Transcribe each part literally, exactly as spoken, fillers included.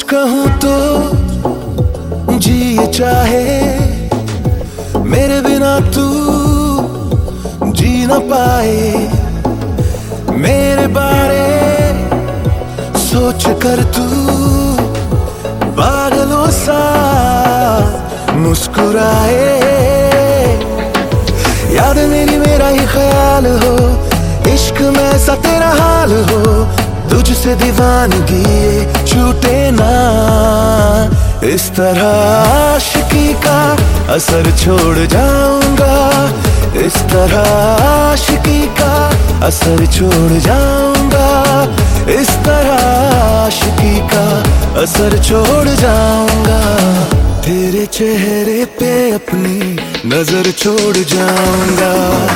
कहूँ तो जी चाहे, मेरे बिना तू जी न पाए। मेरे बारे सोच कर तू पागलों सा मुस्कुराए। याद मेरी मेरा ही ख्याल हो, इश्क में ऐसा तेरा हाल हो, तुझसे दीवानगी ये छूटे ना। इस तरह आशिकी का असर छोड़ जाऊंगा, इस तरह आशिकी का असर छोड़ जाऊंगा, इस तरह आशिकी का असर छोड़ जाऊंगा। तेरे चेहरे पे अपनी नजर छोड़ जाऊंगा।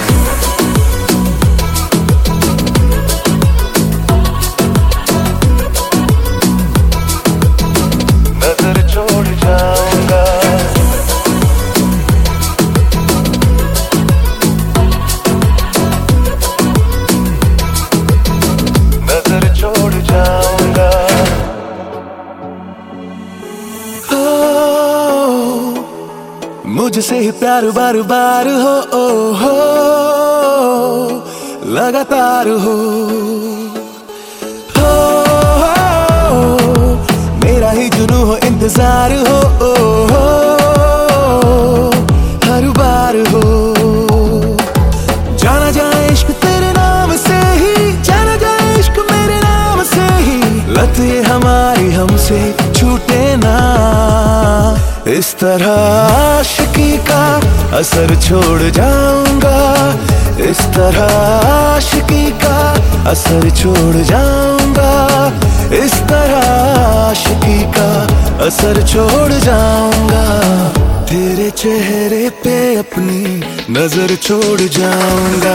नजर छोड़ जाऊंगा, नजर छोड़ जाऊंगा। मुझसे ही प्यार बार बार हो, ओ, हो लगातार हो, हो, हो मेरा ही जुनून हो, इंतजार हो, ओ, हो हर बार हो। जाना जाए इश्क तेरे नाम से ही, जाना जाए इश्क मेरे नाम से ही, लत ये हमारी हमसे छूटे ना। इस तरह आशिकी का असर छोड़ जाऊंगा, इस तरह आशिकी का असर छोड़ जाऊंगा, इस तरह आशिकी का असर छोड़ जाऊंगा। तेरे चेहरे पे अपनी नजर छोड़ जाऊंगा।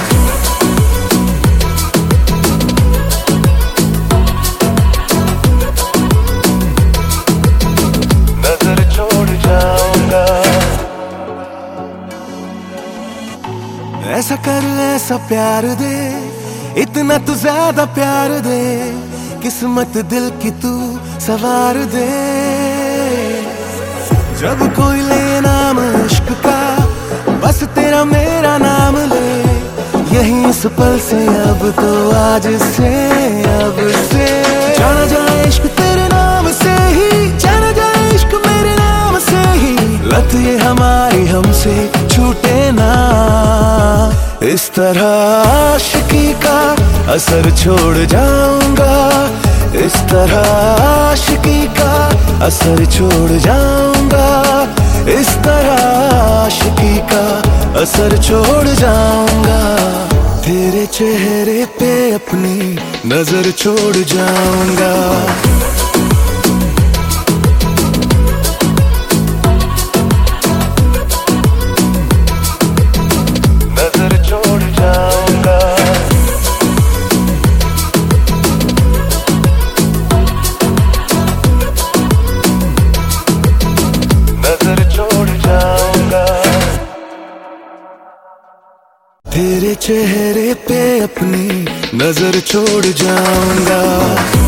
ऐसा कर ऐसा प्यार दे, इतना तू ज्यादा प्यार दे, किस्मत दिल की तू सवार दे। जब कोई ले नाम इश्क का, बस तेरा मेरा नाम ले, यही इस पल से अब तो आज से, अब से। जाना जाए इश्क तेरे नाम से ही, जाना जाए इश्क मेरे नाम से ही, लत ये हमारी हमसे छूटे ना। इस तरह आशिकी का असर छोड़ जाऊंगा, इस तरह आशिकी का असर छोड़ जाऊंगा, इस तरह आशिकी का असर छोड़ जाऊंगा। तेरे चेहरे पे अपनी नजर छोड़ जाऊंगा। तेरे चेहरे पे अपनी नजर छोड़ जाऊंगा।